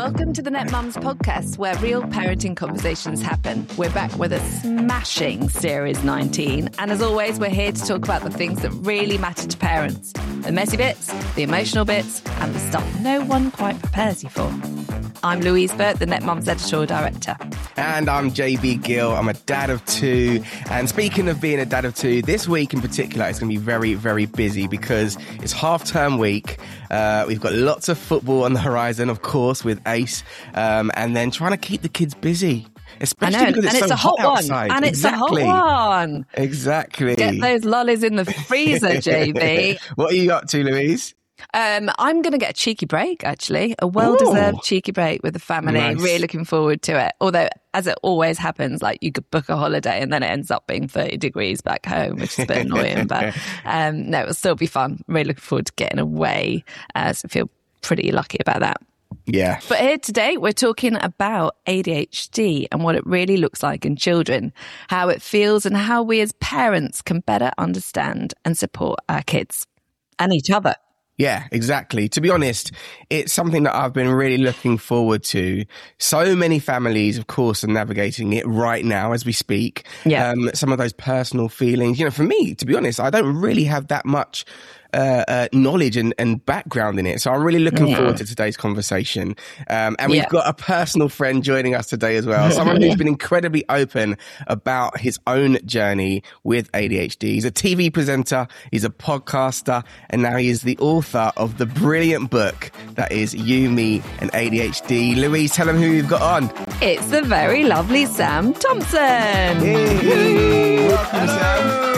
Welcome to the Net Mums podcast, where real parenting conversations happen. We're back with a smashing Series 19. And as always, we're here to talk about the things that really matter to parents. The messy bits, the emotional bits, and the stuff no one quite prepares you for. I'm Louise Burt, the Net Mums editorial director. And I'm JB Gill. I'm a dad of two. And speaking of being a dad of two, this week in particular, it's going to be very, very busy because it's half-term week. We've got lots of football on the horizon, of course, with Ace. And then trying to keep the kids busy. Especially because it's so hot outside. And it's a hot one. Exactly. Get those lollies in the freezer, JB. What are you up to, Louise? I'm going to get a cheeky break, actually. A well-deserved cheeky break with the family. Nice. Really looking forward to it. Although, as it always happens, like you could book a holiday and then it ends up being 30 degrees back home, which is a bit annoying. But no, it'll still be fun. Really looking forward to getting away. So I feel pretty lucky about that. Yeah. But here today, we're talking about ADHD and what it really looks like in children, how it feels and how we as parents can better understand and support our kids and each other. Yeah, exactly. To be honest, it's something that I've been really looking forward to. So many families, of course, are navigating it right now as we speak. Yeah. Some of those personal feelings. You know, for me, to be honest, I don't really have that much knowledge and background in it. So I'm really looking forward to today's conversation. And we've got a personal friend joining us today as well. Someone who's been incredibly open about his own journey with ADHD. He's a TV presenter, he's a podcaster, and now he is the author of the brilliant book that is You, Me and ADHD. Louise, tell him who you've got on. It's the very lovely Sam Thompson. Hey. Welcome, Sam.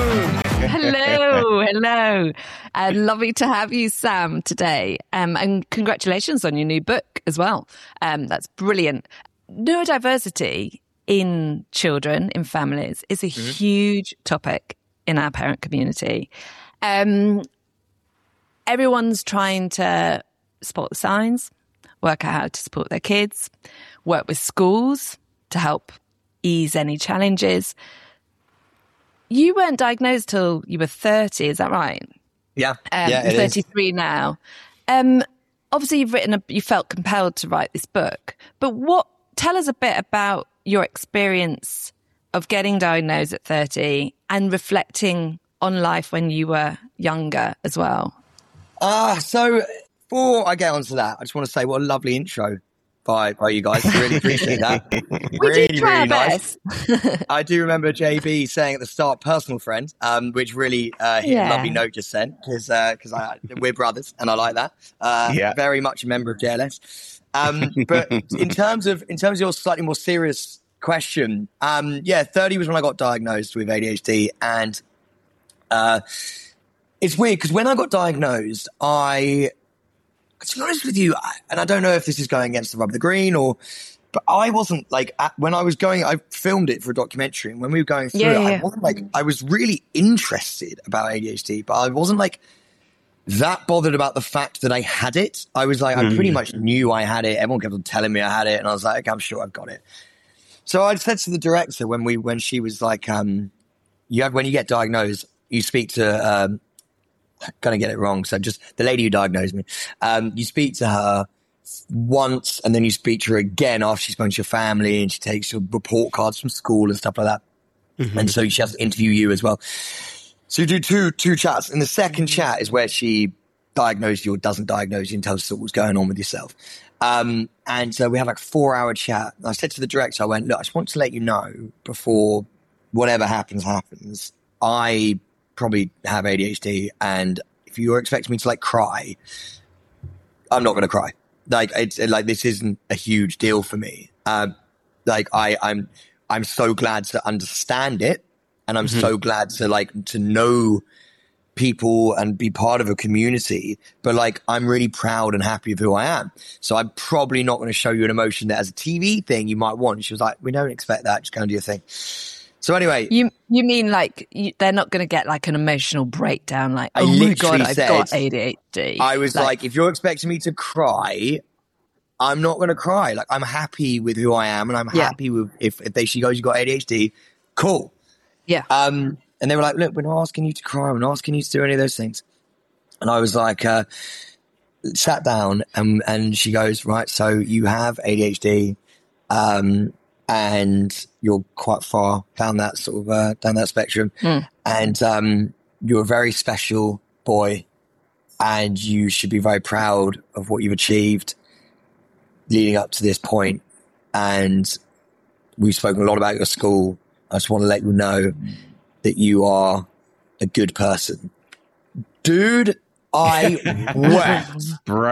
Hello. Lovely to have you, Sam, today. And congratulations on your new book as well. That's brilliant. Neurodiversity in children, in families, is a huge topic in our parent community. Everyone's trying to spot the signs, work out how to support their kids, work with schools to help ease any challenges. You weren't diagnosed till you were 30, is that right? Yeah. You're 33 now. Obviously, you felt compelled to write this book, but tell us a bit about your experience of getting diagnosed at 30 and reflecting on life when you were younger as well. So before I get onto that, I just want to say what a lovely intro by you guys. Really appreciate that. Really nice. I do remember JB saying at the start, personal friend, which really hit a lovely note just sent because we're brothers and I like that. Very much a member of JLS. But in terms of your slightly more serious question, 30 was when I got diagnosed with ADHD, and it's weird because when I got diagnosed, to be honest with you, and I don't know if this is going against the rub of the green but I wasn't when I was going, I filmed it for a documentary, and when we were going through it, I wasn't I was really interested about ADHD, but I wasn't that bothered about the fact that I had it. I was I pretty much knew I had it. Everyone kept on telling me I had it, and I was like, okay, I'm sure I've got it. So I said to the director when she was when you get diagnosed, you speak to, gonna get it wrong. So just the lady who diagnosed me, you speak to her once and then you speak to her again after she's spoken to your family, and she takes your report cards from school and stuff like that. And so she has to interview you as well. So you do two chats, and the second chat is where she diagnosed you or doesn't diagnose you and tells us what's going on with yourself. And so we have a 4-hour chat. And I said to the director, I went, look, I just want to let you know before whatever happens, I probably have ADHD, and if you're expecting me to cry, I'm not going to cry. This isn't a huge deal for me. I'm so glad to understand it, and I'm so glad to know people and be part of a community, but I'm really proud and happy of who I am. So I'm probably not going to show you an emotion that as a TV thing you might want. She was like, we don't expect that, just go and do your thing. So anyway, you mean they're not going to get an emotional breakdown? Oh my God, I've got ADHD. I was if you're expecting me to cry, I'm not going to cry. I'm happy with who I am, and I'm happy with if she goes, you got ADHD, cool. Yeah. And they were like, look, we're not asking you to cry. We're not asking you to do any of those things. And I was like, sat down and she goes, right, so you have ADHD, and you're quite far down that sort of, down that spectrum. And, you're a very special boy and you should be very proud of what you've achieved leading up to this point. And we've spoken a lot about your school. I just want to let you know that you are a good person. Dude, I wept.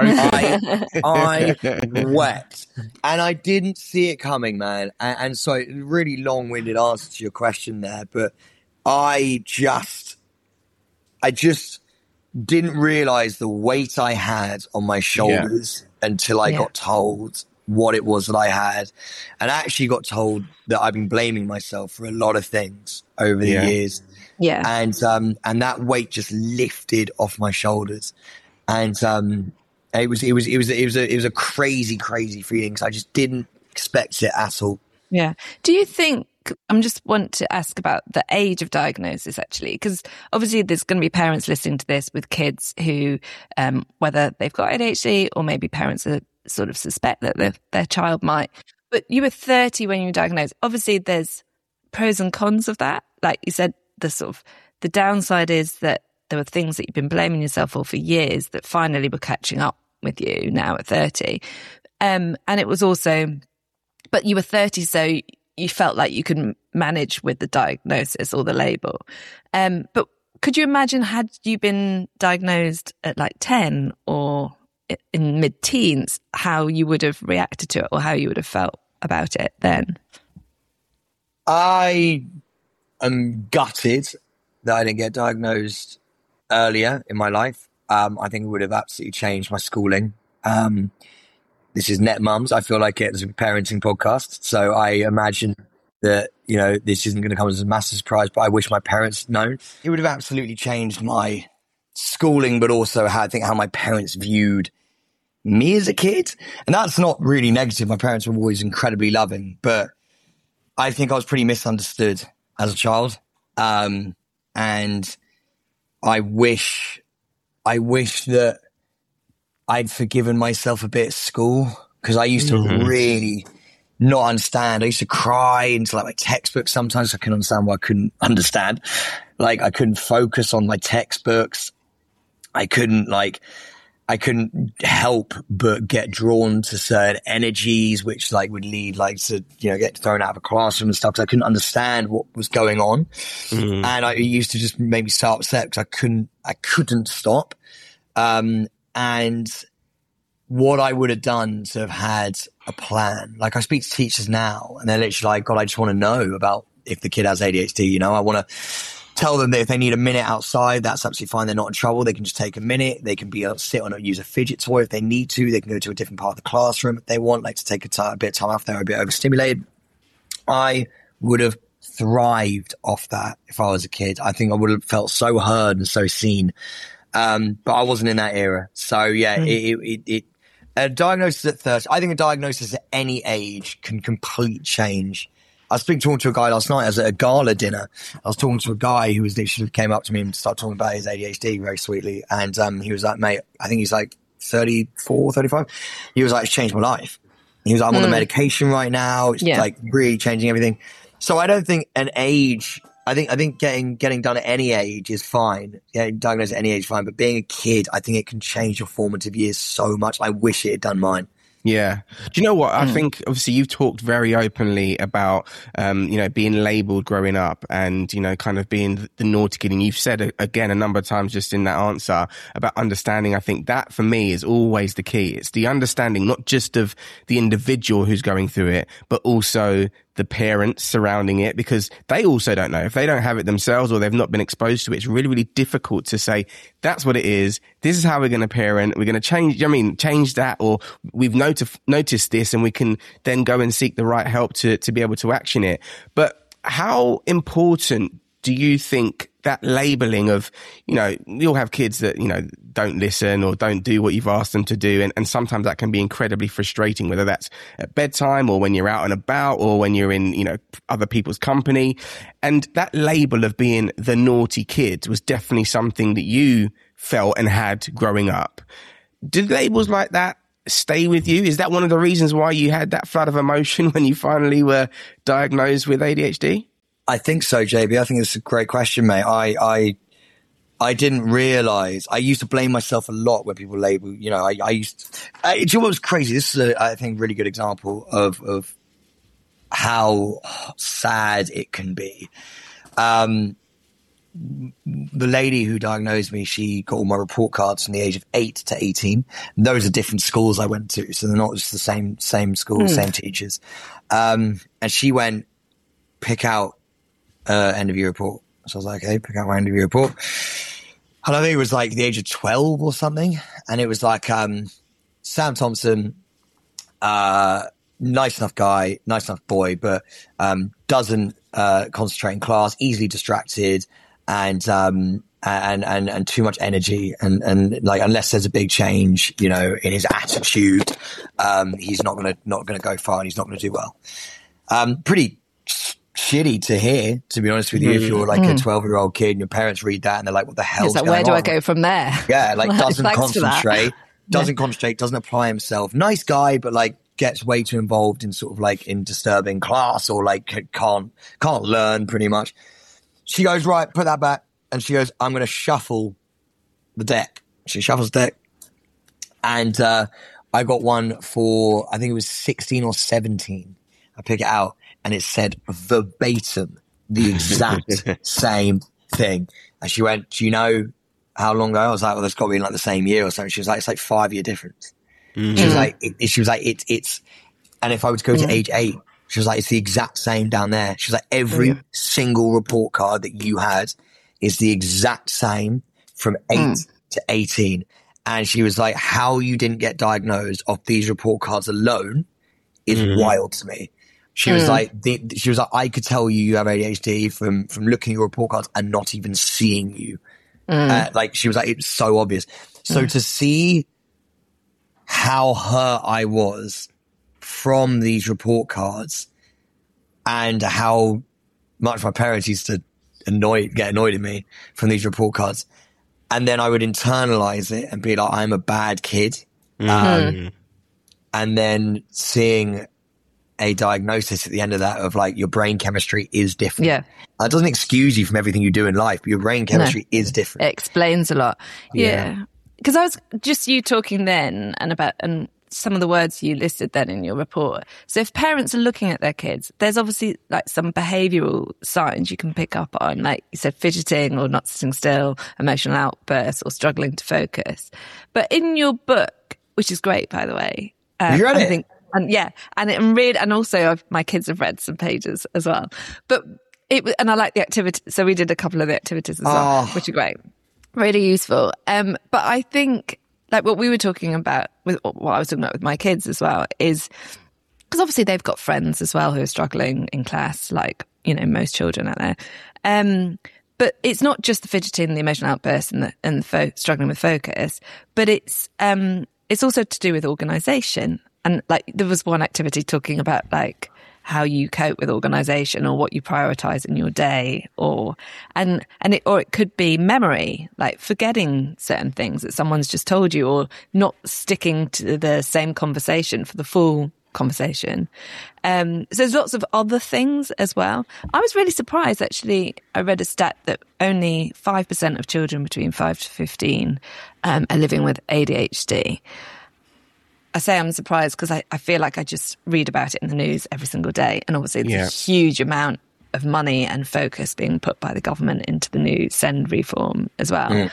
I wept. And I didn't see it coming, man. And so, really long-winded answer to your question there, but I just didn't realize the weight I had on my shoulders until I got told what it was that I had, and actually got told that I've been blaming myself for a lot of things over the years. Yeah. And that weight just lifted off my shoulders. And it was a crazy feeling, because I just didn't expect it at all. Yeah. Do you think, I just want to ask about the age of diagnosis, actually, because obviously there's going to be parents listening to this with kids who, whether they've got ADHD or maybe parents are sort of suspect that their child might. But you were 30 when you were diagnosed. Obviously there's pros and cons of that. Like you said, the downside is that there were things that you've been blaming yourself for years that finally were catching up with you now at 30. And it was also, but you were 30, so you felt like you could manage with the diagnosis or the label. But could you imagine, had you been diagnosed at like 10 or in mid-teens, how you would have reacted to it or how you would have felt about it then? I am gutted that I didn't get diagnosed earlier in my life. I think it would have absolutely changed my schooling. This is Net Mums. I feel like it's a parenting podcast, so I imagine that, you know, this isn't going to come as a massive surprise, but I wish my parents had known. It would have absolutely changed my schooling, but also how my parents viewed me as a kid. And that's not really negative. My parents were always incredibly loving, but I think I was pretty misunderstood as a child. And I wish that I'd forgiven myself a bit at school, because I used to really not understand. I used to cry into like my textbooks sometimes. I couldn't understand why I couldn't understand. Like, I couldn't focus on my textbooks. I couldn't help but get drawn to certain energies, which like would lead like to, you know, get thrown out of a classroom and stuff, because I couldn't understand what was going on. And I used to just make me so upset because I couldn't stop. And what I would have done to have had a plan, like I speak to teachers now and they're literally like, God, I just want to know about if the kid has ADHD, you know, I want to tell them that if they need a minute outside, that's absolutely fine. They're not in trouble. They can just take a minute. They can sit on use a fidget toy if they need to. They can go to a different part of the classroom if they want, like to take a bit of time off. They're a bit overstimulated. I would have thrived off that if I was a kid. I think I would have felt so heard and so seen. But I wasn't in that era. So yeah, a diagnosis at 30, I think a diagnosis at any age can completely change. I was talking to a guy last night. I was at a gala dinner. I was talking to a guy who was literally came up to me and started talking about his ADHD very sweetly. And he was like, mate, I think he's like 34, 35. He was like, it's changed my life. He was like, I'm on the medication right now. It's like really changing everything. So I don't think an age, I think getting done at any age is fine. Getting diagnosed at any age is fine. But being a kid, I think it can change your formative years so much. I wish it had done mine. Yeah. Do you know what? I think obviously you've talked very openly about, you know, being labeled growing up and, you know, kind of being the naughty kid. And you've said again a number of times just in that answer about understanding. I think that for me is always the key. It's the understanding, not just of the individual who's going through it, but also the parents surrounding it, because they also don't know. If they don't have it themselves or they've not been exposed to it, it's really, really difficult to say, that's what it is. This is how we're going to parent. We're going to change that, or we've noticed this and we can then go and seek the right help to be able to action it. But how important do you think that labeling of, you know, you'll have kids that, you know, don't listen or don't do what you've asked them to do. And sometimes that can be incredibly frustrating, whether that's at bedtime or when you're out and about or when you're in, you know, other people's company. And that label of being the naughty kid was definitely something that you felt and had growing up. did labels like that stay with you? Is that one of the reasons why you had that flood of emotion when you finally were diagnosed with ADHD? I think so, JB. I think it's a great question, mate. I didn't realize. I used to blame myself a lot when people label, you know, do you know what was crazy? This is I think, a really good example of how sad it can be. The lady who diagnosed me, she got all my report cards from the age of 8 to 18. And those are different schools I went to. So they're not just the same school, same teachers. And she went, pick out end of year report. So I was like, okay, pick out my end of year report. And I think it was like the age of 12 or something. And it was like, Sam Thompson, nice enough guy, nice enough boy, but, doesn't, concentrate in class, easily distracted, and too much energy. And like, unless there's a big change, you know, in his attitude, he's not gonna go far and he's not gonna do well. Pretty shitty to hear, to be honest with you, if you're like a 12-year-old kid and your parents read that and they're like, what the hell's going on? Where do I go from there? Yeah, like doesn't concentrate, doesn't apply himself. Nice guy, but like gets way too involved in sort of like in disturbing class, or like can't learn pretty much. She goes, right, put that back. And she goes, I'm going to shuffle the deck. She shuffles the deck. And I got one for, I think it was 16 or 17. I pick it out and it said verbatim the exact same thing. And she went, do you know how long ago? I was like, well, that's got to be in like the same year or something. She was like, it's like 5-year difference. Mm-hmm. She was like, it's, and if I was to go to age 8, she was like, it's the exact same down there. She was like, every single report card that you had is the exact same from 8 to 18. And she was like, how you didn't get diagnosed off these report cards alone is wild to me. She was like, I could tell you have ADHD from looking at your report cards and not even seeing you. Like, she was like, it's so obvious. So to see how hurt I was from these report cards and how much my parents used to get annoyed at me from these report cards. And then I would internalize it and be like, I'm a bad kid. And then seeing a diagnosis at the end of that of like, your brain chemistry is different. Yeah. That doesn't excuse you from everything you do in life, but your brain chemistry is different. It explains a lot. Yeah. Because I was just you talking then and some of the words you listed then in your report. So if parents are looking at their kids, there's obviously like some behavioural signs you can pick up on, like you said, fidgeting or not sitting still, emotional outbursts or struggling to focus. But in your book, which is great, by the way. You read it? And also my kids have read some pages as well. But and I like the activity. So we did a couple of the activities as well, which are great. Really useful. But I think like what we were talking about with what I was talking about with my kids as well is because obviously they've got friends as well who are struggling in class, like, you know, most children out there. But it's not just the fidgeting, the emotional outbursts and struggling with focus, but it's also to do with organisation. And like there was one activity talking about like how you cope with organisation or what you prioritise in your day, or it could be memory, like forgetting certain things that someone's just told you, or not sticking to the same conversation for the full conversation. So there's lots of other things as well. I was really surprised, actually. I read a stat that only 5% of children between 5 to 15 are living with ADHD. I say I'm surprised because I feel like I just read about it in the news every single day. And obviously there's a huge amount of money and focus being put by the government into the new SEND reform as well.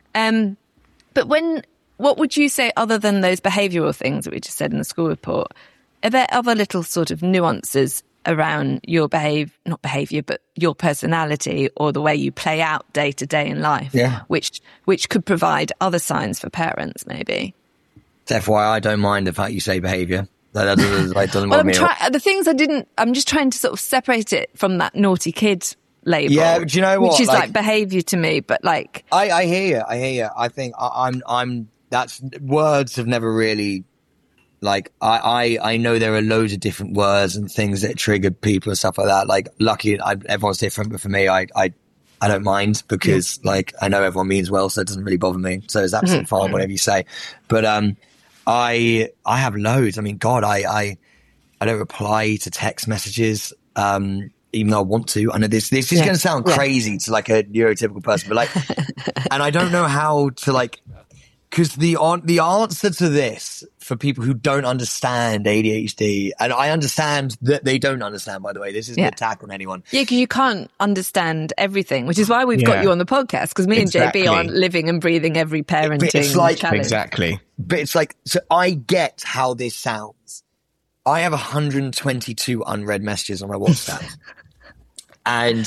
But what would you say, other than those behavioural things that we just said in the school report, are there other little sort of nuances around your not behaviour, but your personality or the way you play out day to day in life, which could provide other signs for parents maybe? FYI, I don't mind the fact you say behaviour. That doesn't bother me. The things I'm just trying to sort of separate it from that naughty kid label. Yeah, do you know what? Which is like behaviour to me, but like... I hear you. I think that's words have never really, like, I know there are loads of different words and things that trigger people and stuff like that. Like, lucky, everyone's different, but for me, I I don't mind because like I know everyone means well, so it doesn't really bother me. So it's absolutely fine, whatever you say. But I have loads. I mean, God, I don't reply to text messages, even though I want to. I know this is going to sound crazy to like a neurotypical person, but like, and I don't know how to like, because the answer to this for people who don't understand ADHD, and I understand that they don't understand, by the way, this isn't an attack on anyone. Yeah, because you can't understand everything, which is why we've got you on the podcast, because me and JB aren't living and breathing every parenting challenge. Exactly. But it's like, so I get how this sounds. I have 122 unread messages on my WhatsApp. And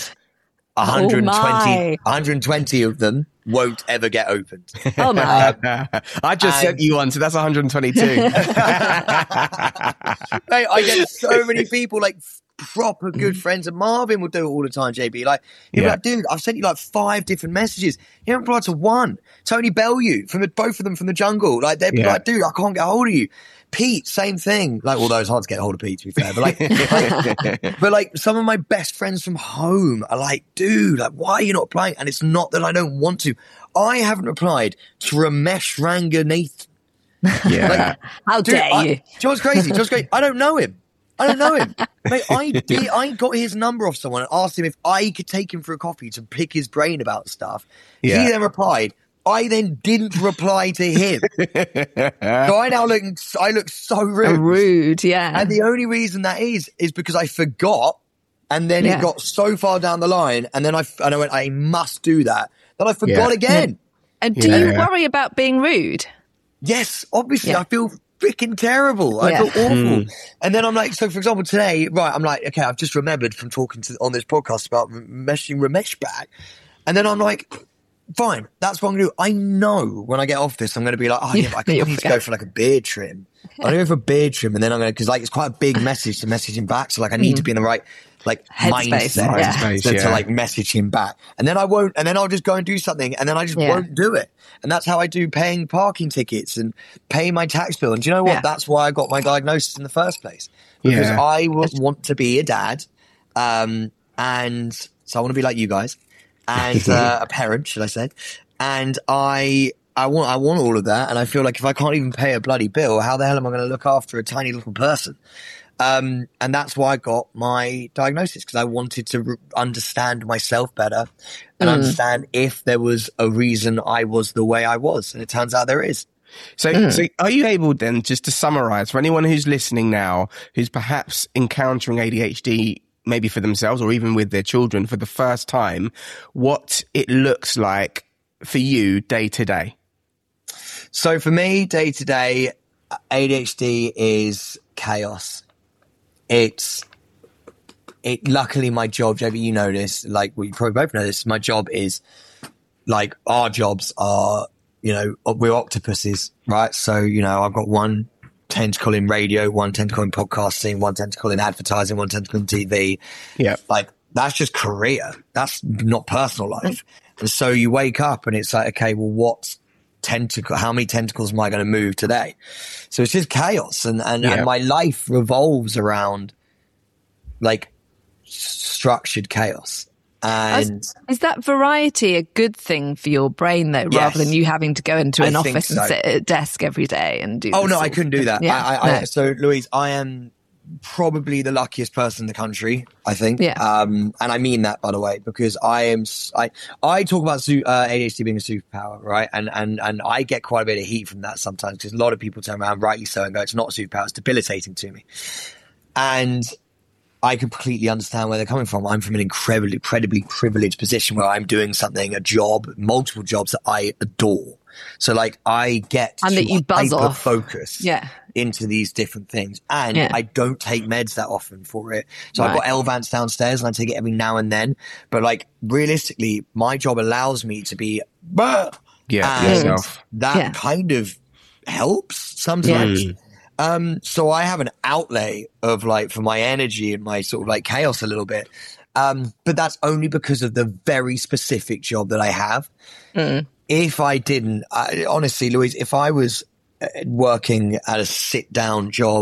120 of them won't ever get opened. Oh my! I just sent you one, so that's 122. Mate, I get so many people, like proper good friends, and Marvin will do it all the time. JB, like, you're like, dude, I've sent you like 5 different messages. You haven't replied to one. Tony Bellew, both of them from the jungle, like they're like, dude, I can't get a hold of you. Pete, same thing. Like, although it's hard to get a hold of Pete, to be fair. But but like some of my best friends from home are like, dude, like, why are you not replying? And it's not that I don't want to. I haven't replied to Ramesh Ranganathan. Yeah. Like, how dare you? Do you know what's crazy? I don't know him. Mate, I got his number off someone and asked him if I could take him for a coffee to pick his brain about stuff. Yeah. He then replied. I then didn't reply to him. So I look so rude. Rude, yeah. And the only reason that is because I forgot, and then it got so far down the line, and then I went, I must do that. Then I forgot again. And do you worry about being rude? Yes, obviously. I feel freaking terrible. I feel awful. And then I'm like, so for example, today, I'm like, okay, I've just remembered from talking on this podcast about messaging Ramesh back. And then I'm like, fine, that's what I'm going to do. I know when I get off this, I'm going to be like, I need to go for like a beard trim. I'm going to go for a beard trim, and then I'm going to, because like it's quite a big message to message him back. So like I need to be in the right like mindset to like message him back. And then I won't, and then I'll just go and do something, and then I just won't do it. And that's how I do paying parking tickets and paying my tax bill. And do you know what? Yeah. That's why I got my diagnosis in the first place. Because I want to be a dad. And so I want to be like you guys. And a parent, should I say? And I want all of that, and I feel like if I can't even pay a bloody bill, how the hell am I going to look after a tiny little person? And that's why I got my diagnosis, because I wanted to understand myself better and understand if there was a reason I was the way I was, and it turns out there is. So are you able then just to summarize for anyone who's listening now, who's perhaps encountering ADHD, maybe for themselves or even with their children for the first time, what it looks like for you day to day? So for me, day to day, ADHD is chaos. Luckily my job, JB, you know this, like we probably both know this, my job is like, our jobs are, we're octopuses, right? So, I've got one tentacle in radio, one tentacle in podcasting, one tentacle in advertising, one tentacle in TV. Yeah. Like, that's just career. That's not personal life. And so you wake up and it's like, okay, well, how many tentacles am I going to move today? So it's just chaos. And my life revolves around like structured chaos. And is that variety a good thing for your brain though, rather than you having to go into an office and sit at a desk every day and do no, I couldn't do that. Yeah. So Louise, I am probably the luckiest person in the country, I think. Yeah. And I mean that, by the way, because I talk about ADHD being a superpower, right? And I get quite a bit of heat from that sometimes, because a lot of people turn around, rightly so, and go, it's not a superpower, it's debilitating to me. And I completely understand where they're coming from. I'm from an incredibly privileged position where I'm doing something, a job, multiple jobs that I adore. So like I get and that you buzz off focus into these different things. And I don't take meds that often for it. So I've got Elvance downstairs and I take it every now and then. But like realistically, my job allows me to be that kind of helps sometimes. So I have an outlay of like for my energy and my sort of like chaos a little bit. But that's only because of the very specific job that I have. If I didn't, honestly, Louise, if I was working at a sit down job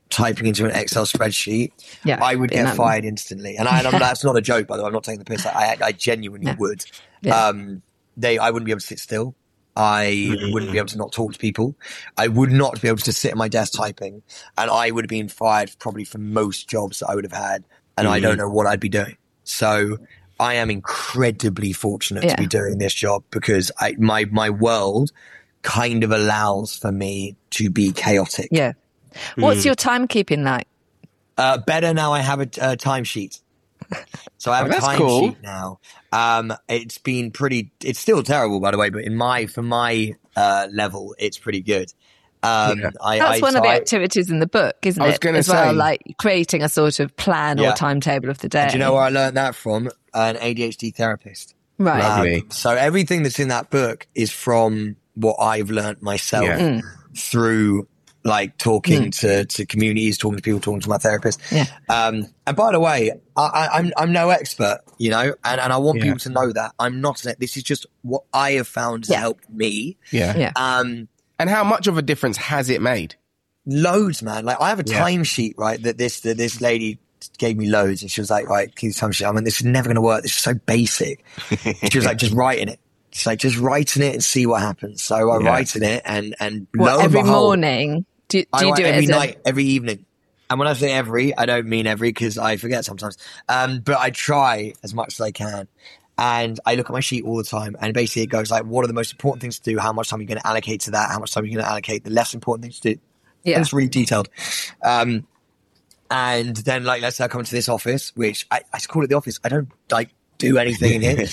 typing into an Excel spreadsheet, Yeah, I would get fired instantly. And that's not a joke, by the way. I'm not taking the piss. I genuinely would. Yeah. I wouldn't be able to sit still. I wouldn't be able to not talk to people. I would not be able to sit at my desk typing. And I would have been fired probably for most jobs that I would have had. And I don't know what I'd be doing. So I am incredibly fortunate to be doing this job because my world kind of allows for me to be chaotic. Yeah. What's your timekeeping like? Better now. I have a timesheet. So I have a timesheet now. It's been it's still terrible, by the way, but for my level, it's pretty good. That's one of the activities in the book, isn't it? As well, like creating a sort of plan or timetable of the day. And do you know where I learned that from? An ADHD therapist. Right. So everything that's in that book is from what I've learned myself through like talking to communities, talking to people, talking to my therapist. Yeah. And by the way, I'm no expert, you know, and I want people to know that I'm not. This is just what I have found has helped me. Yeah. And how much of a difference has it made? Loads, man. Like I have a timesheet, right? That this lady gave me loads, and she was like, "Right, keep the timesheet." I mean, this is never going to work. This is so basic. She was like, "Just writing it." She's like, "Just writing it and see what happens." So I write in it, and every morning. Do you do it every night, every evening? And when I say every, I don't mean every because I forget sometimes. But I try as much as I can. And I look at my sheet all the time. And basically it goes like, what are the most important things to do? How much time are you going to allocate to that? How much time are you going to allocate the less important things to do? Yeah. And it's really detailed. And then like, let's say I come into this office, which I call it the office. I don't like do anything in here.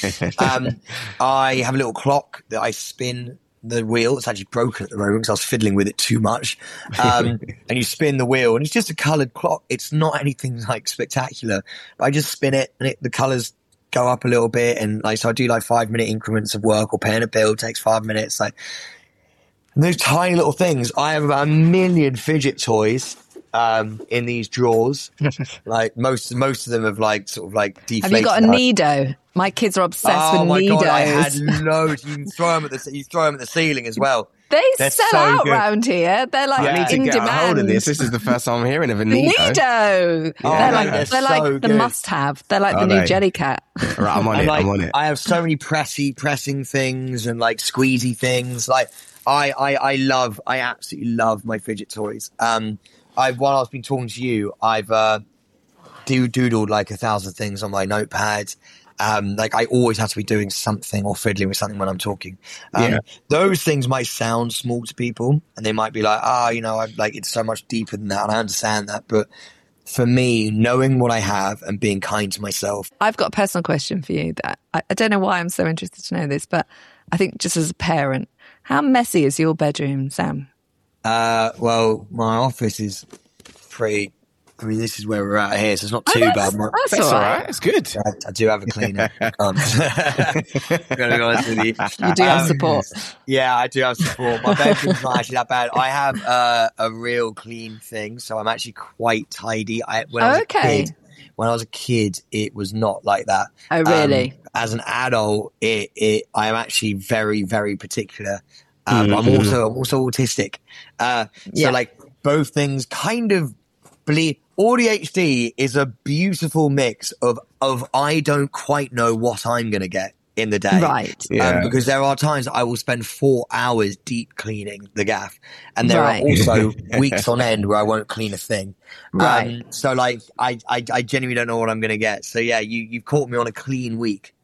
I have a little clock that I spin the wheel. It's actually broken at the moment because I was fiddling with it too much. And you spin the wheel and it's just a coloured clock. It's not anything like spectacular, but I just spin it and the colours go up a little bit. And like, so I do like 5-minute increments of work or paying a bill takes 5 minutes. Like, and those tiny little things. I have about 1 million fidget toys in these drawers. Like most of them have like sort of like deflated. Have you got a Nido? My kids are obsessed with Nidos. Oh my God, I had loads. You can throw them at the ceiling as well. They're sell so out around here. They're like I need to get demand. A hold of this. This is the first time I'm hearing of a Nido. Nido. They're like the must-have. They're like the new Jellycat. Right, I'm on it. I have so many pressing things and like squeezy things. Like I absolutely love my fidget toys. While I've been talking to you, I've doodled like 1,000 things on my notepad. Like I always have to be doing something or fiddling with something when I'm talking. Those things might sound small to people and they might be like, it's so much deeper than that. And I understand that. But for me, knowing what I have and being kind to myself. I've got a personal question for you that I don't know why I'm so interested to know this, but I think just as a parent, how messy is your bedroom, Sam? Well, my office is pretty. I mean, this is where we're at here, so it's not too bad. That's all right. It's good. I do have a cleaner. I'm going to be honest with you. You do have support. Yeah, I do have support. My bedroom's not actually that bad. I have a real clean thing, so I'm actually quite tidy. When I was a kid, it was not like that. Oh, really? As an adult, I am actually very, very particular. I'm also autistic. So like both things kind of bleed. ADHD is a beautiful mix of I don't quite know what I'm going to get in the day. Right. Because there are times I will spend 4 hours deep cleaning the gaff. And there are also weeks on end where I won't clean a thing. Right. So like, I genuinely don't know what I'm going to get. So yeah, you've caught me on a clean week.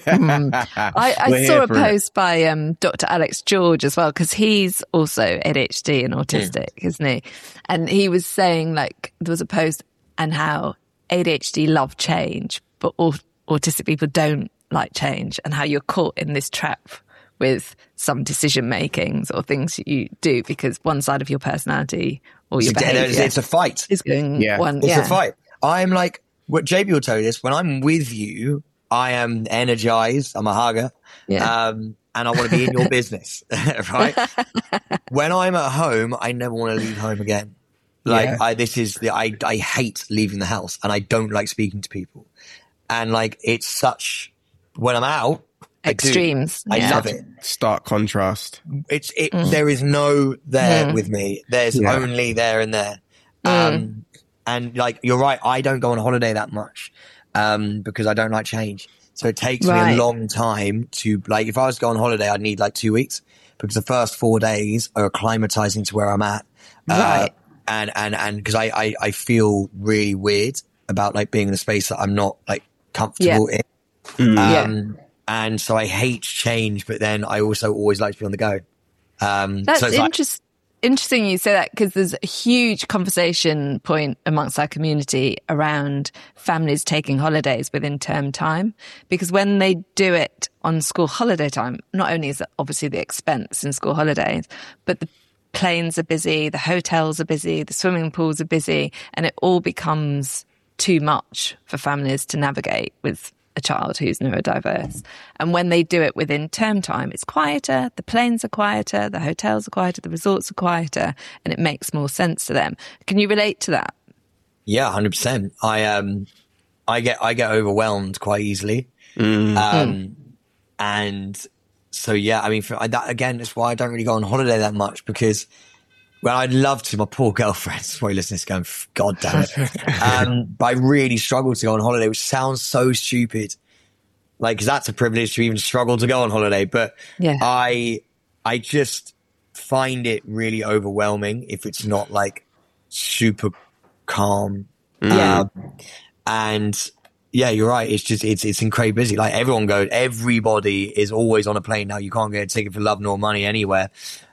I saw a post by Dr. Alex George as well, because he's also ADHD and autistic, isn't he? And he was saying like there was a post and how ADHD love change, but autistic people don't like change, and how you're caught in this trap with some decision makings or things you do because one side of your personality or your behavior it's a fight. It's a fight. I'm like, what JB will tell you this, when I'm with you, I am energized. I'm a hugger. And I want to be in your business, right? When I'm at home, I never want to leave home again. Like I hate leaving the house and I don't like speaking to people. And like, it's such, when I'm out, extremes. I love it. Stark contrast. There is no there with me. There's only there and there. And like, you're right, I don't go on holiday that much, because I don't like change. So it takes me a long time to, like, if I was to go on holiday, I'd need like 2 weeks, because the first 4 days are acclimatizing to where I'm at. And because I feel really weird about like being in a space that I'm not like comfortable in. And so I hate change, but then I also always like to be on the go. That's so interesting you say that, because there's a huge conversation point amongst our community around families taking holidays within term time, because when they do it on school holiday time, not only is it obviously the expense in school holidays, but the planes are busy, the hotels are busy, the swimming pools are busy, and it all becomes too much for families to navigate with a child who's neurodiverse. And when they do it within term time, it's quieter, the planes are quieter, the hotels are quieter, the resorts are quieter, and it makes more sense to them. Can you relate to that? Yeah, 100%. I get overwhelmed quite easily. And so, yeah, I mean, that again, that's why I don't really go on holiday that much, because well, I'd love to. My poor girlfriend's probably listening to this going, God damn it. But I really struggle to go on holiday, which sounds so stupid. Like, cause that's a privilege to even struggle to go on holiday. But I just find it really overwhelming if it's not like super calm. And yeah, you're right. It's just, it's incredibly busy. Like everybody is always on a plane now. You can't get a ticket for love nor money anywhere.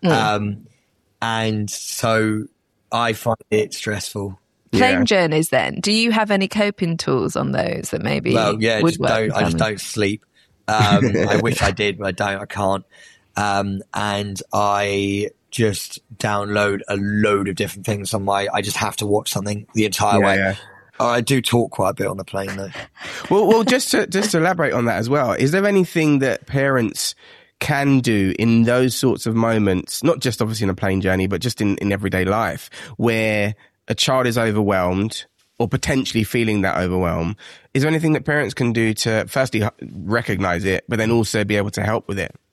And so I find it stressful. Plane journeys then. Do you have any coping tools on those that maybe would work? I just don't sleep. I wish I did, but I don't. I can't. And I just download a load of different things on I just have to watch something the entire way. Yeah. I do talk quite a bit on the plane though. Well, just to elaborate on that as well, is there anything that parents can do in those sorts of moments, not just obviously in a plane journey, but just in everyday life, where a child is overwhelmed or potentially feeling that overwhelm? Is there anything that parents can do to firstly recognize it, but then also be able to help with it?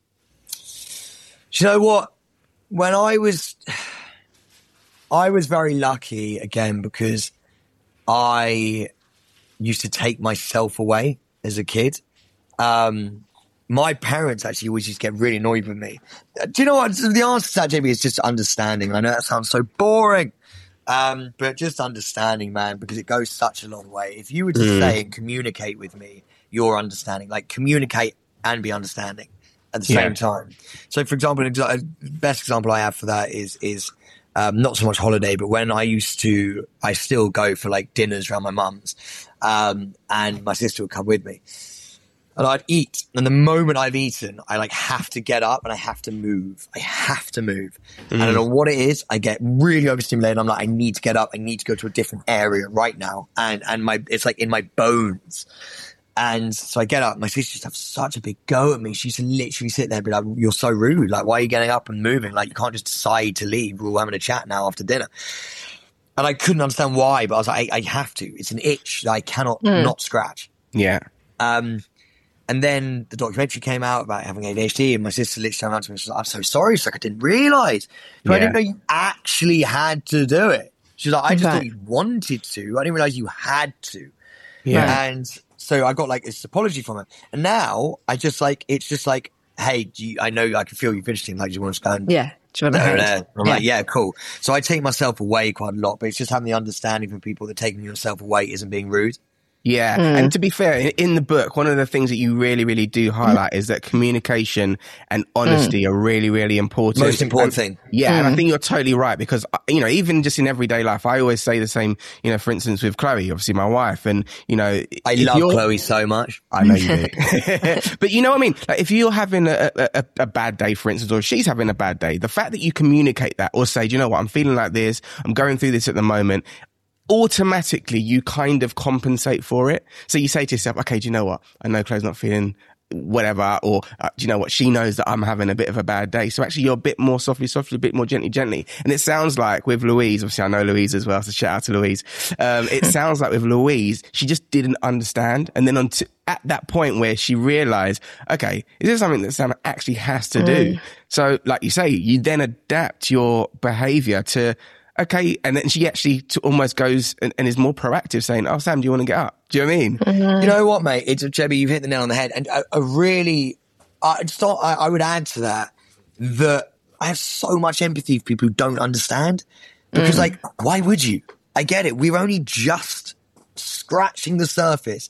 Do you know what? When I was very lucky again, because I used to take myself away as a kid. My parents actually always used to get really annoyed with me. Do you know what? The answer to that, Jamie, is just understanding. I know that sounds so boring, but just understanding, man, because it goes such a long way. If you were to say and communicate with me, your understanding, like communicate and be understanding at the same time. So, for example, the best example I have for that is not so much holiday, but when I still go for like dinners around my mum's, and my sister would come with me. And I'd eat. And the moment I've eaten, I like have to get up and I have to move. I don't know what it is. I get really overstimulated. I'm like, I need to get up. I need to go to a different area right now. And it's like in my bones. And so I get up. My sister used to have such a big go at me. She used to literally sit there and be like, you're so rude. Like, why are you getting up and moving? Like, you can't just decide to leave. We're all having a chat now after dinner. And I couldn't understand why, but I was like, I have to. It's an itch that I cannot not scratch. Yeah. And then the documentary came out about having ADHD, and my sister literally turned around to me and she was like, I'm so sorry. She's like, I didn't realize. But I didn't know you actually had to do it. She's like, I just thought you wanted to. I didn't realize you had to. Yeah. And so I got like this apology from her. And now it's just like, hey, I know I can feel you fidgeting. Like, do you want to stand? Yeah. Do you want to there? I'm like, yeah, cool. So I take myself away quite a lot, but it's just having the understanding from people that taking yourself away isn't being rude. Yeah. And to be fair, in the book, one of the things that you really, really do highlight is that communication and honesty are really, really important. Most important thing. Yeah. And I think you're totally right, because, you know, even just in everyday life, I always say the same, you know, for instance, with Chloe, obviously my wife, and, you know, I love Chloe so much. I know you do. But you know what I mean? Like, if you're having a bad day, for instance, or she's having a bad day, the fact that you communicate that or say, do you know what? I'm feeling like this. I'm going through this at the moment. Automatically you kind of compensate for it. So you say to yourself, okay, do you know what? I know Chloe's not feeling whatever, or do you know what? She knows that I'm having a bit of a bad day. So actually you're a bit more softly, a bit more gently. And it sounds like with Louise, obviously I know Louise as well, so shout out to Louise. It sounds like with Louise, she just didn't understand. And then at that point where she realized, okay, is this something that Sam actually has to do? So like you say, you then adapt your behavior to okay. And then she actually almost goes and is more proactive, saying, oh, Sam, do you want to get up? Do you know what I mean? Mm-hmm. You know what, mate? It's Jebby, you've hit the nail on the head. And I would add to that I have so much empathy for people who don't understand. Because, like, why would you? I get it. We're only just scratching the surface.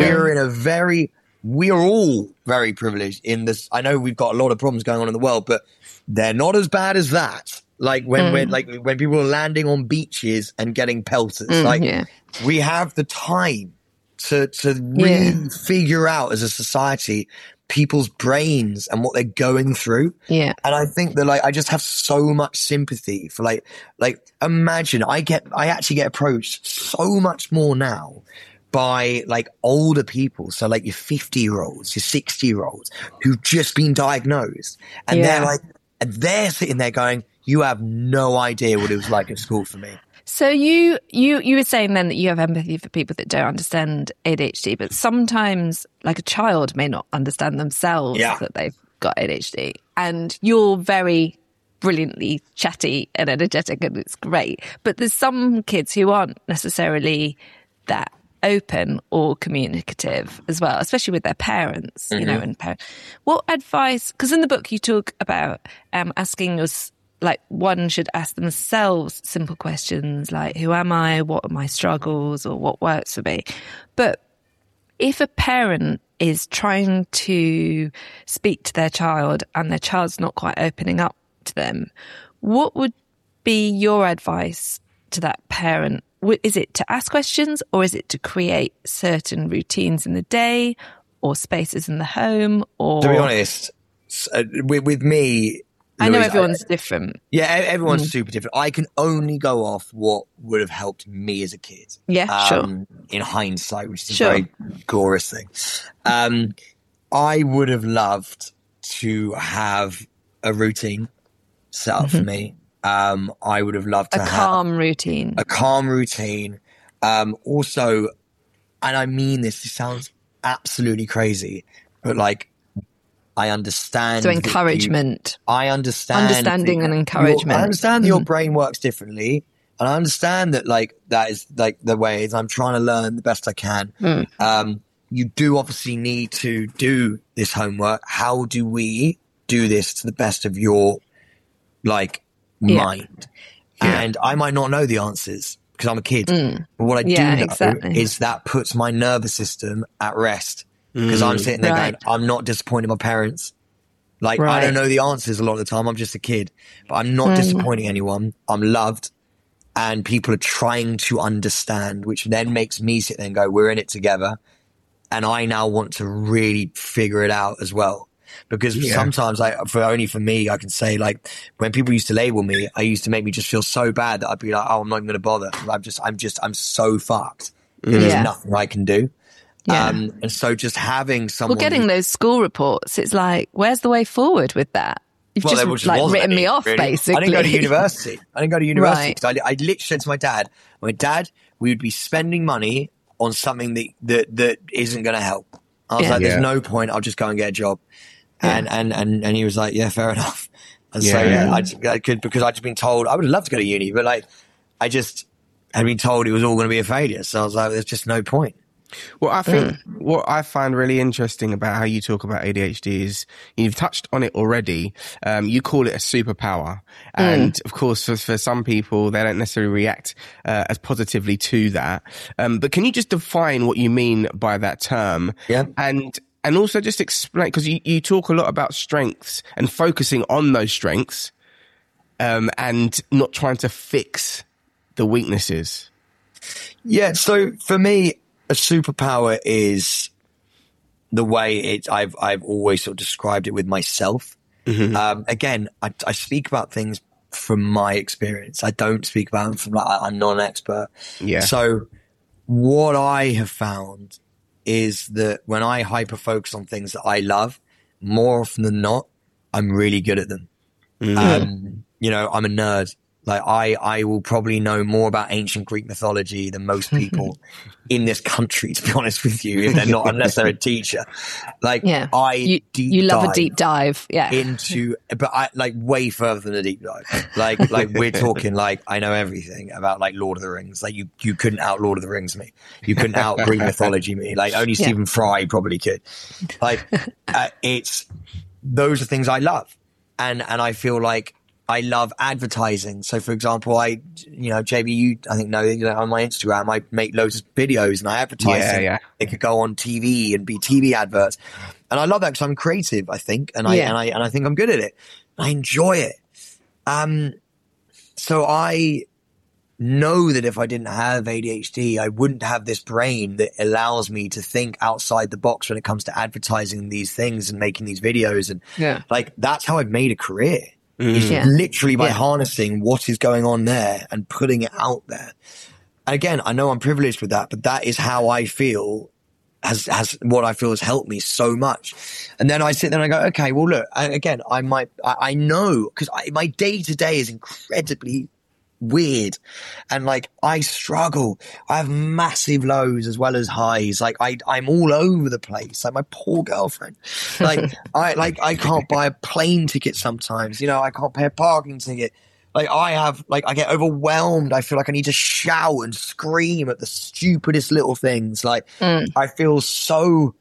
We're all very privileged in this. I know we've got a lot of problems going on in the world, but they're not as bad as that. Like when people are landing on beaches and getting pelters, we have the time to really figure out as a society people's brains and what they're going through. Yeah. And I think that I just have so much sympathy for like imagine I actually get approached so much more now by like older people. So like your 50-year-olds, your 60-year-olds who've just been diagnosed and they're sitting there going, you have no idea what it was like at school for me. So you were saying then that you have empathy for people that don't understand ADHD, but sometimes like a child may not understand themselves that they've got ADHD. And you're very brilliantly chatty and energetic and it's great. But there's some kids who aren't necessarily that open or communicative as well, especially with their parents, you know, and what advice, because in the book you talk about asking us, like one should ask themselves simple questions like, who am I? What are my struggles? Or what works for me? But if a parent is trying to speak to their child and their child's not quite opening up to them, what would be your advice to that parent? Is it to ask questions or is it to create certain routines in the day or spaces in the home? Or to be honest, with me, I know everyone's different. Yeah, everyone's super different. I can only go off what would have helped me as a kid. Yeah, sure. In hindsight, which is a very glorious thing. I would have loved to have a routine set up for me. I would have loved to have calm routine. A calm routine. Also, and I mean this sounds absolutely crazy, but like, I understand. So encouragement. I understand. Understanding and encouragement. I understand that your brain works differently. And I understand that like that is like the way it is. I'm trying to learn the best I can. You do obviously need to do this homework. How do we do this to the best of your like mind? Yeah. And I might not know the answers because I'm a kid. But what I do know is that puts my nervous system at rest. Because I'm sitting there going, I'm not disappointing my parents. Like, I don't know the answers a lot of the time. I'm just a kid. But I'm not disappointing anyone. I'm loved. And people are trying to understand, which then makes me sit there and go, we're in it together. And I now want to really figure it out as well. Because sometimes, for me, I can say, like, when people used to label me, I used to make me just feel so bad that I'd be like, oh, I'm not even going to bother. I'm so fucked. There's nothing I can do. Yeah. And so just having someone... Well, getting those school reports, it's like, where's the way forward with that? You've just like written me off, really. Basically. I didn't go to university. Because I literally said to my dad, Dad, we would be spending money on something that isn't going to help. I was like, there's no point. I'll just go and get a job. Yeah. And he was like, yeah, fair enough. And so I could, because I'd just been told, I would have loved to go to uni, but like, I just had been told it was all going to be a failure. So I was like, there's just no point. Well, I think what I find really interesting about how you talk about ADHD is you've touched on it already. You call it a superpower. And of course, for some people, they don't necessarily react as positively to that. But can you just define what you mean by that term? Yeah. And also just explain, because you talk a lot about strengths and focusing on those strengths and not trying to fix the weaknesses. Yeah. So for me, a superpower is the way I've always sort of described it with myself. Again, I speak about things from my experience. I don't speak about them from like, I'm not an expert. Yeah. So what I have found is that when I hyper focus on things that I love, more often than not, I'm really good at them. You know, I'm a nerd. Like I will probably know more about ancient Greek mythology than most people in this country, to be honest with you, if they're not, unless they're a teacher. Like you love a deep dive, but I like way further than a deep dive. Like we're talking like I know everything about like Lord of the Rings. Like you couldn't out Lord of the Rings me. You couldn't out Greek mythology me. Like only Stephen Fry probably could. Like those are things I love, and I feel like I love advertising. So for example, JB, you, I think, know on my Instagram, I make loads of videos and I advertise them. Yeah. They could go on TV and be TV adverts. And I love that because I'm creative, I think. And I think I'm good at it. I enjoy it. So I know that if I didn't have ADHD, I wouldn't have this brain that allows me to think outside the box when it comes to advertising these things and making these videos. And like, that's how I've made a career. Literally by harnessing what is going on there and putting it out there. And again, I know I'm privileged with that, but that is how I feel has what I feel has helped me so much. And then I sit there and I go, okay, well, look, I know, because my day to day is incredibly weird, and like I struggle. I have massive lows as well as highs. Like I'm all over the place. Like my poor girlfriend. Like I can't buy a plane ticket sometimes. I can't pay a parking ticket. Like I get overwhelmed. I feel like I need to shout and scream at the stupidest little things. Like I feel so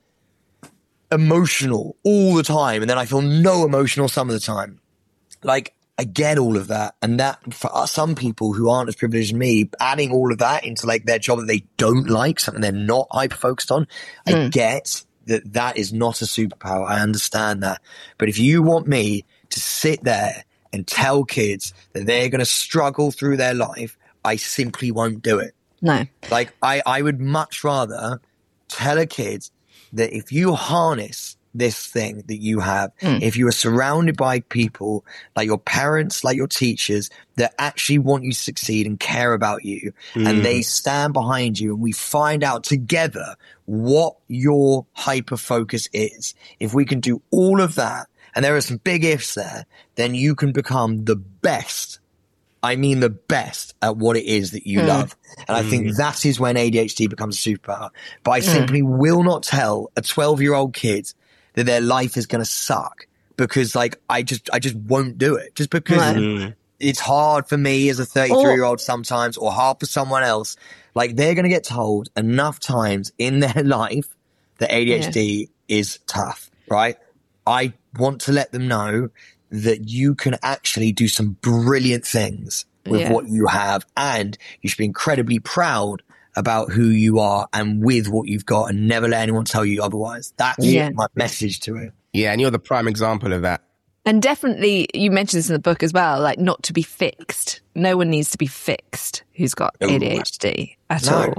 emotional all the time, and then I feel no emotional some of the time. Like I get all of that. And that for some people who aren't as privileged as me, adding all of that into like their job that they don't like, something they're not hyper focused on, I get that is not a superpower. I understand that. But if you want me to sit there and tell kids that they're going to struggle through their life, I simply won't do it. No. Like I would much rather tell a kid that if you harness this thing that you have, if you are surrounded by people like your parents, like your teachers, that actually want you to succeed and care about you, and they stand behind you, and we find out together what your hyper focus is. If we can do all of that, and there are some big ifs there, then you can become the best. I mean the best at what it is that you love. And I think that is when ADHD becomes a superpower. But I simply will not tell a 12-year-old kid that their life is going to suck, because like I just won't do it, just because it's hard for me as a 33-year-old sometimes, or hard for someone else. Like they're going to get told enough times in their life that ADHD is tough, right? I want to let them know that you can actually do some brilliant things with what you have, and you should be incredibly proud about who you are and with what you've got, and never let anyone tell you otherwise. That's my message to it. Yeah, and you're the prime example of that. And definitely, you mentioned this in the book as well, like not to be fixed. No one needs to be fixed who's got ADHD at all.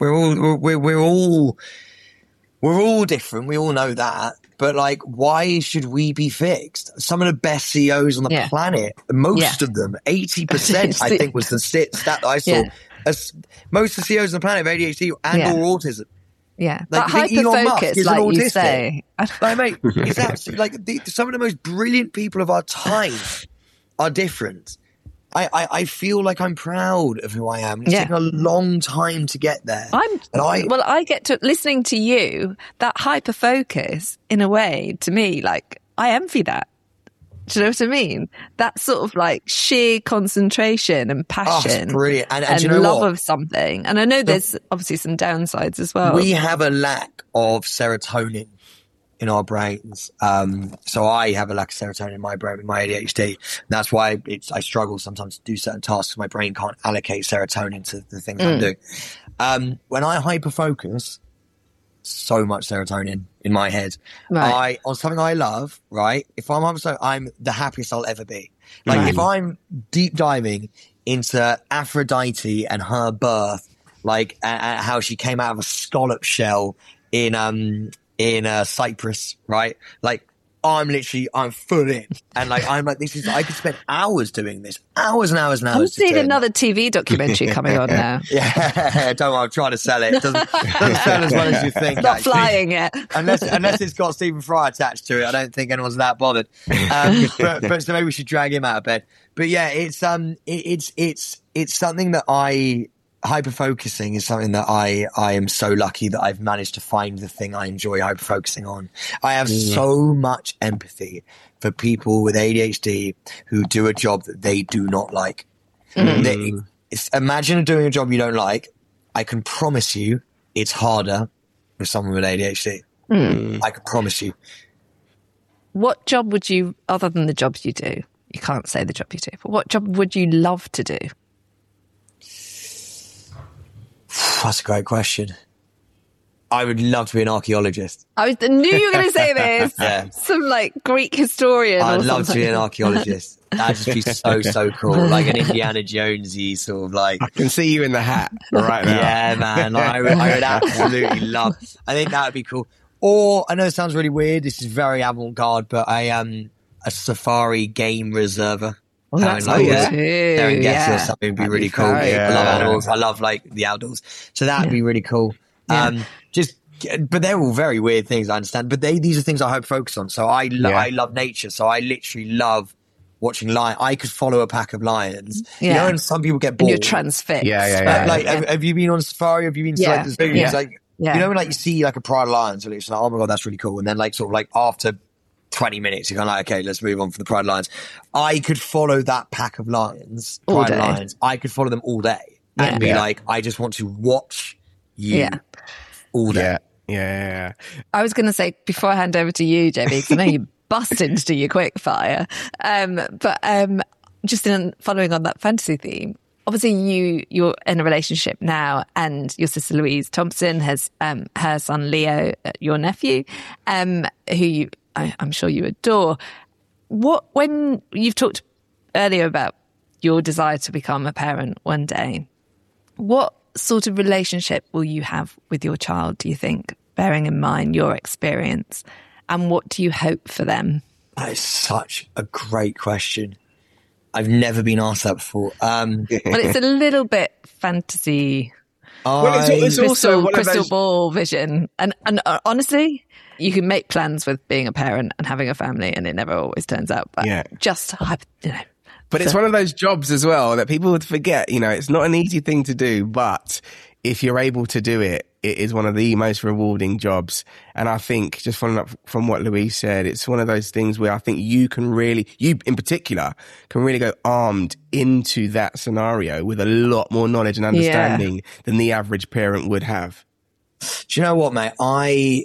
We're all different. We all know that. But like, why should we be fixed? Some of the best CEOs on the planet, most of them, 80%, I think was the stat that I saw. Most of the CEOs on the planet have ADHD and or autism. Yeah, like, but hyper-focus, like autistic. You say. Like, mate, it's absolutely, like some of the most brilliant people of our time are different. I feel like I'm proud of who I am. It's taken a long time to get there. I get to, listening to you, that hyper-focus, in a way, to me, like, I envy that. Do you know what I mean? That sort of like sheer concentration and passion brilliant. And you know love of something. And I know there's obviously some downsides as well. We have a lack of serotonin in our brains. So I have a lack of serotonin in my brain with my ADHD. That's why I struggle sometimes to do certain tasks. My brain can't allocate serotonin to the things I'm doing. When I hyper-focus, so much serotonin in my head. Right. On something I love, right? If I'm the happiest I'll ever be. Like if I'm deep diving into Aphrodite and her birth, like how she came out of a scallop shell in Cyprus, right? Like I'm full in. And like, I could spend hours doing this, hours and hours and hours. I'm seeing another TV documentary coming on now. Yeah, don't worry, I'm trying to sell it. It doesn't sell as well as you think. It's not flying yet. Unless it's got Stephen Fry attached to it, I don't think anyone's that bothered. But so maybe we should drag him out of bed. But yeah, it's something that hyper-focusing is something that I am so lucky that I've managed to find the thing I enjoy hyper-focusing on. I have so much empathy for people with ADHD who do a job that they do not like. Imagine doing a job you don't like. I can promise you it's harder with someone with ADHD. I can promise you. What job would you, other than the jobs you do, you can't say the job you do, but what job would you love to do? That's a great question. I would love to be an archaeologist. I knew you were going to say this. Yeah. Some like Greek historian. I'd love to be an archaeologist. That'd just be so cool. Like an Indiana Jonesy sort of like. I can see you in the hat right now. Yeah, man. I would absolutely love. I think that would be cool. Or I know it sounds really weird. This is very avant-garde, but I am a safari game reserver. Oh, that's Serengeti or something would be really cool. Yeah. I love animals. I love like the outdoors. So that'd be really cool. Yeah. But they're all very weird things, I understand. But these are things I hope to focus on. So I love nature. So I literally love watching lions. I could follow a pack of lions. Yeah. You know, and some people get bored. And you're transfixed. Have you been on safari? Have you been to like the zoo? Yeah. Like, you know, when like you see like a pride of lions, and it's like, oh my God, that's really cool. And then like sort of like after 20 minutes, you're kind of like, okay, let's move on from the pride of lions. I could follow that pack of lions, pride of lions. I could follow them all day and be like, I just want to watch you all day. Yeah. I was going to say, before I hand over to you, JB, because I know you bust into your quick fire, but just following on that fantasy theme, obviously you're in a relationship now, and your sister Louise Thompson has her son Leo, your nephew, who I'm sure you adore. When you've talked earlier about your desire to become a parent one day, what sort of relationship will you have with your child, do you think, bearing in mind your experience? And what do you hope for them? That is such a great question. I've never been asked that before. Well, it's a little bit fantasy. It's also one crystal ball vision. And honestly, you can make plans with being a parent and having a family, and it never always turns out. But But it's one of those jobs as well that people would forget. You know, it's not an easy thing to do, but if you're able to do it, it is one of the most rewarding jobs. And I think, just following up from what Louise said, it's one of those things where I think you in particular, can really go armed into that scenario with a lot more knowledge and understanding than the average parent would have. Do you know what, mate? I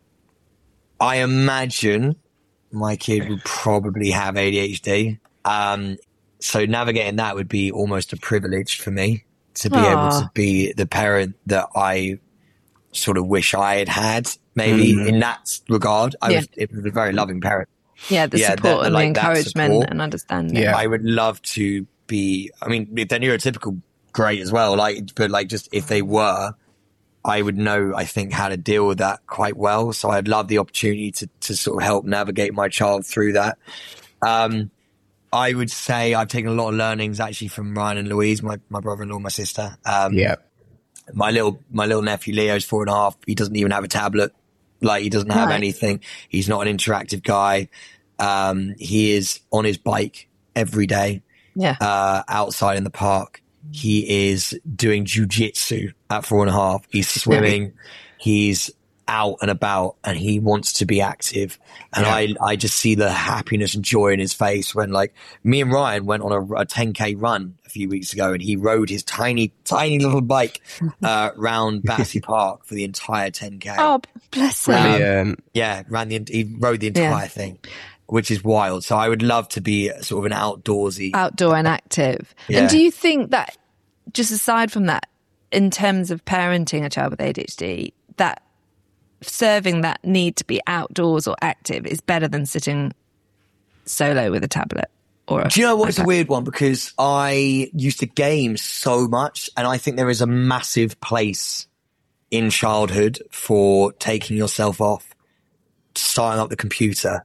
imagine my kid would probably have ADHD. So navigating that would be almost a privilege for me to be able to be the parent that I sort of wish I had maybe in that regard. It was a very loving parent. Yeah, the support and the encouragement and understanding. Yeah, I would love to be, I mean, if they're neurotypical, great as well. But just if they were, I would know, I think, how to deal with that quite well. So I'd love the opportunity to sort of help navigate my child through that. I would say I've taken a lot of learnings actually from Ryan and Louise, my brother-in-law, my sister. My little nephew Leo's 4.5. He doesn't even have a tablet. Like, he doesn't have anything. He's not an interactive guy. He is on his bike every day. Outside in the park. He is doing jiu-jitsu at 4.5. He's swimming. He's out and about, and he wants to be active. And I just see the happiness and joy in his face when, like, me and Ryan went on a 10K run a few weeks ago, and he rode his tiny little bike round Battersea Park for the entire 10K. Oh, bless him. He rode the entire thing, which is wild. So I would love to be sort of an outdoor and active. And do you think that, just aside from that, in terms of parenting a child with ADHD, that serving that need to be outdoors or active is better than sitting solo with a tablet? Do you know what? It's a weird one, because I used to game so much, and I think there is a massive place in childhood for taking yourself off, starting up the computer,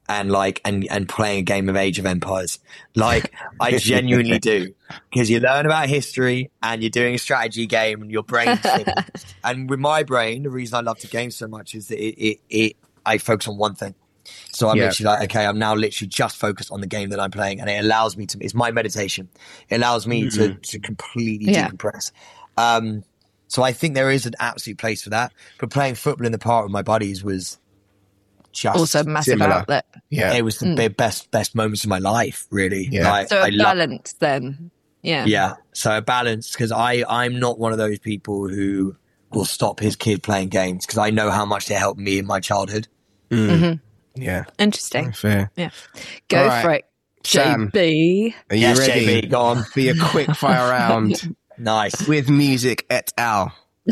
and playing a game of Age of Empires. Like, I genuinely do, because you learn about history and you're doing a strategy game and your brain's and with my brain, the reason I love to game so much is that I focus on one thing. So I'm literally like, okay, I'm now literally just focused on the game that I'm playing, and it allows me to, it's my meditation. It allows me to completely decompress. So I think there is an absolute place for that. But playing football in the park with my buddies was just also massive outlet. Yeah. It was the best moments of my life, really. Yeah. Like, So a balance then. Yeah. Yeah. So a balance, because I'm not one of those people who will stop his kid playing games, because I know how much they helped me in my childhood. Yeah. Interesting. Fair. Yeah. Go for it, Sam, JB. are you ready? JB, go on. For your quick fire round Nice. with music et al.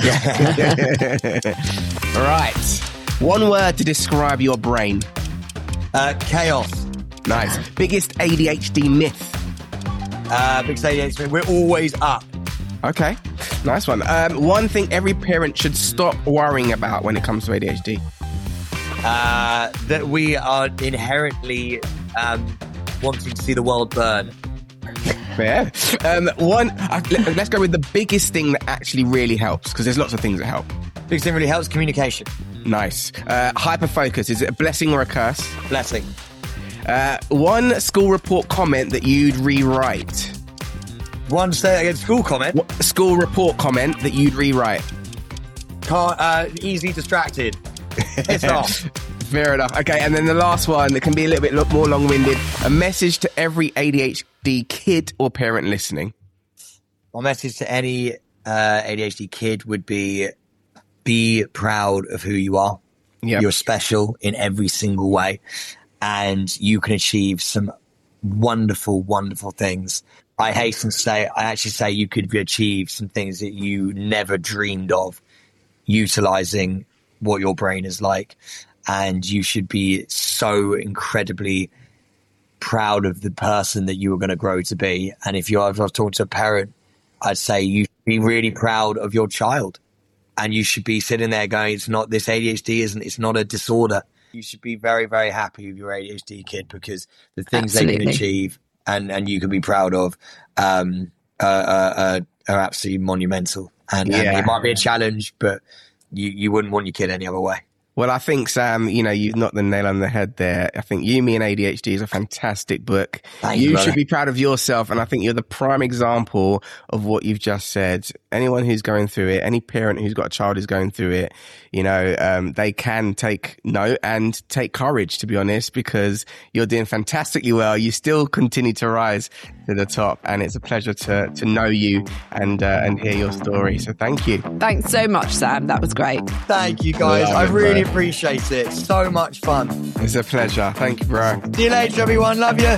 Right. One word to describe your brain. Chaos. Nice. Biggest ADHD myth. Big ADHD. We're always up. Okay. Nice one. One thing every parent should stop worrying about when it comes to ADHD. That we are inherently wanting to see the world burn. Fair. Let's go with the biggest thing that actually really helps, because there's lots of things that help. Biggest thing really helps, communication. Nice. Hyperfocus. Is it a blessing or a curse? Blessing. One school report comment that you'd rewrite. One say against school comment. School report comment that you'd rewrite. Easily distracted. It's off. Fair enough. Okay, and then the last one that can be a little bit more long-winded. A message to every ADHD kid or parent listening. My message to any ADHD kid would be proud of who you are. Yep. You're special in every single way, and you can achieve some wonderful, wonderful things. I hasten to say, I actually say you could achieve some things that you never dreamed of, utilizing what your brain is like. And you should be so incredibly proud of the person that you are going to grow to be. And if I was talking to a parent, I'd say you should be really proud of your child. And you should be sitting there going, it's not, this ADHD it's not a disorder. You should be very, very happy with your ADHD kid, because the things they can achieve and you can be proud of are absolutely monumental. And it might be a challenge, but you wouldn't want your kid any other way. Well, I think, Sam, you've knocked the nail on the head there. I think You, Me and ADHD is a fantastic book. You should be proud of yourself. And I think you're the prime example of what you've just said. Anyone who's going through it, any parent who's got a child who's going through it, they can take note and take courage, to be honest, because you're doing fantastically well. You still continue to rise to the top. And it's a pleasure to know you and hear your story. So thank you. Thanks so much, Sam. That was great. Thank you, guys. I really appreciate it. So much fun. It's a pleasure. Thank you, bro. See you later, everyone. Love you.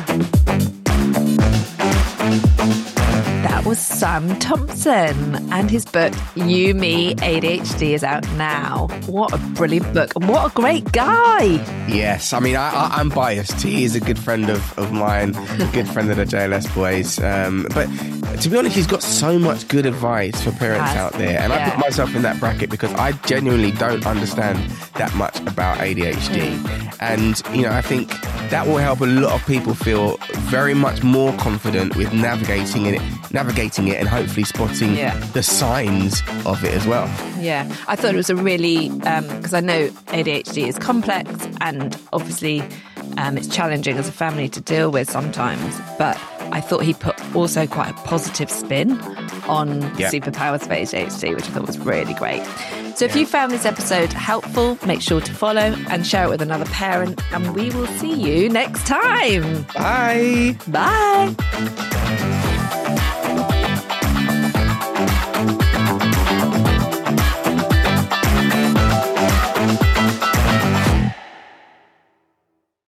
That was Sam Thompson, and his book, You, Me, ADHD is out now. What a brilliant book, and what a great guy. Yes, I mean, I'm biased. He is a good friend of mine, a good friend of the JLS boys. But to be honest, he's got so much good advice for parents out there. And I put myself in that bracket because I genuinely don't understand that much about ADHD. And, I think that will help a lot of people feel very much more confident with navigating it and hopefully spotting the signs of it as well. Yeah, I thought it was a really, because I know ADHD is complex and obviously it's challenging as a family to deal with sometimes, but I thought he put also quite a positive spin on superpowers for ADHD, which I thought was really great. So if you found this episode helpful, make sure to follow and share it with another parent, and we will see you next time. Bye. Bye.